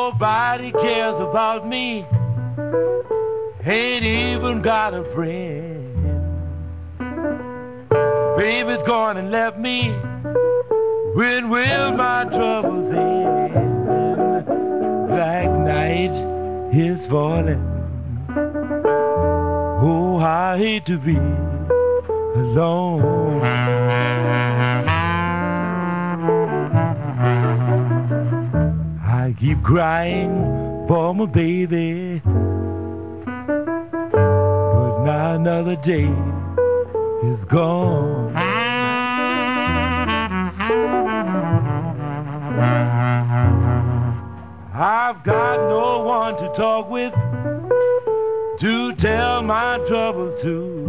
Nobody cares about me. Ain't even got a friend. Baby's gone and left me. When will my troubles end? Black night is falling. Oh, I hate to be alone. I keep crying for my baby, but now another day is gone. I've got no one to talk with, to tell my troubles to.